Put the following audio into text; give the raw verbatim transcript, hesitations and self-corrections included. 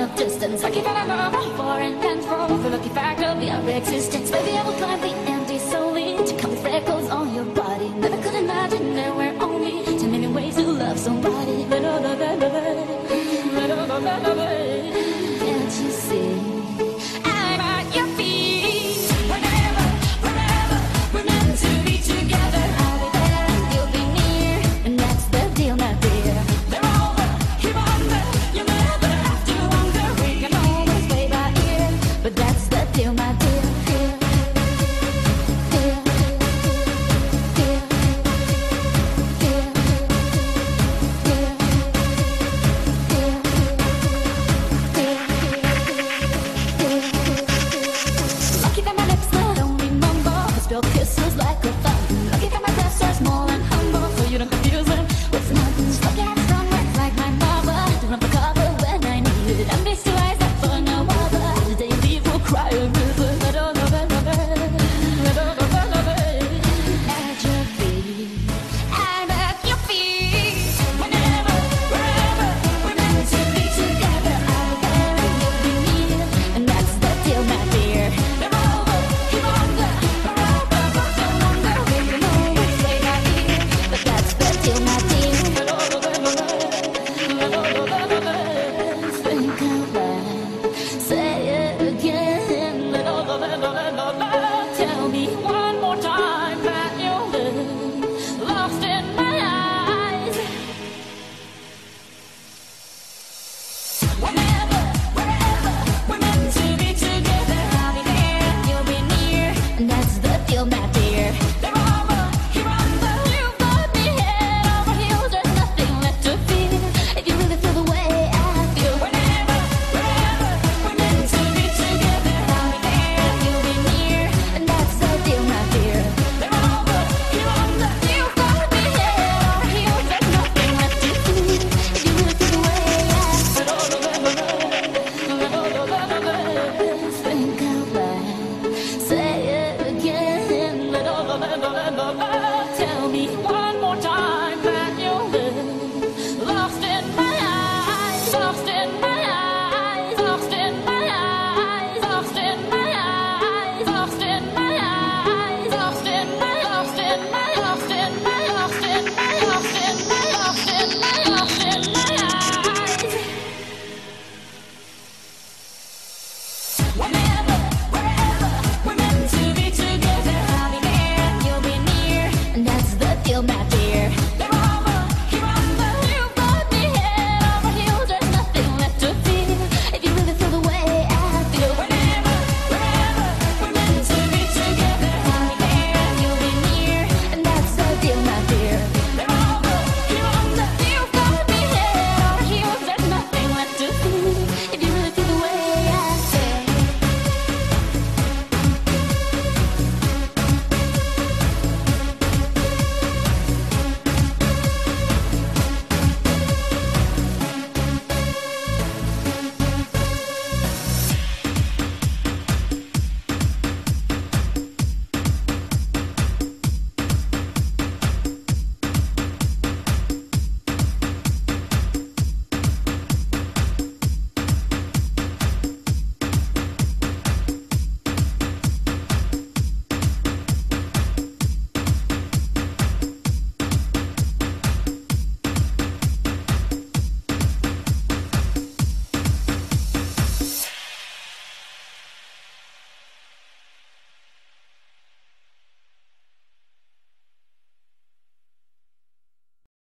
distance. Lucky that I'm not foreign control. The lucky fact of your existence. Baby, I will climb the empty solely to come with freckles on your body. Never could imagine there were only too many ways to love somebody. Can't you see? I'm at your feet. Whenever, whenever we're meant to be together, I'll be there and you'll be near, and that's the deal, my dear. They're over, keep on there. You never have to wonder. We can always play by ear, but that's the deal, my dear. Dear, dear, dear, dear, dear, dear, dear. Lucky that my lips not only mumble, but spill kisses like a